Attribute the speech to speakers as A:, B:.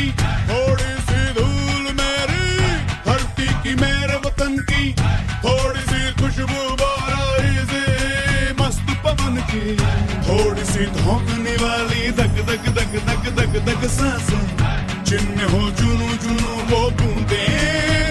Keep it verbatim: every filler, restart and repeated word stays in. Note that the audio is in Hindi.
A: थोड़ी सी धूल मेरी धरती की, मेरे वतन की, थोड़ी सी खुशबू बाराई से मस्त पवन की, थोड़ी सी धोखने वाली धक धक धक धक धक धक सांसें, जिनमें हो जुनू जुनू वो बूंदे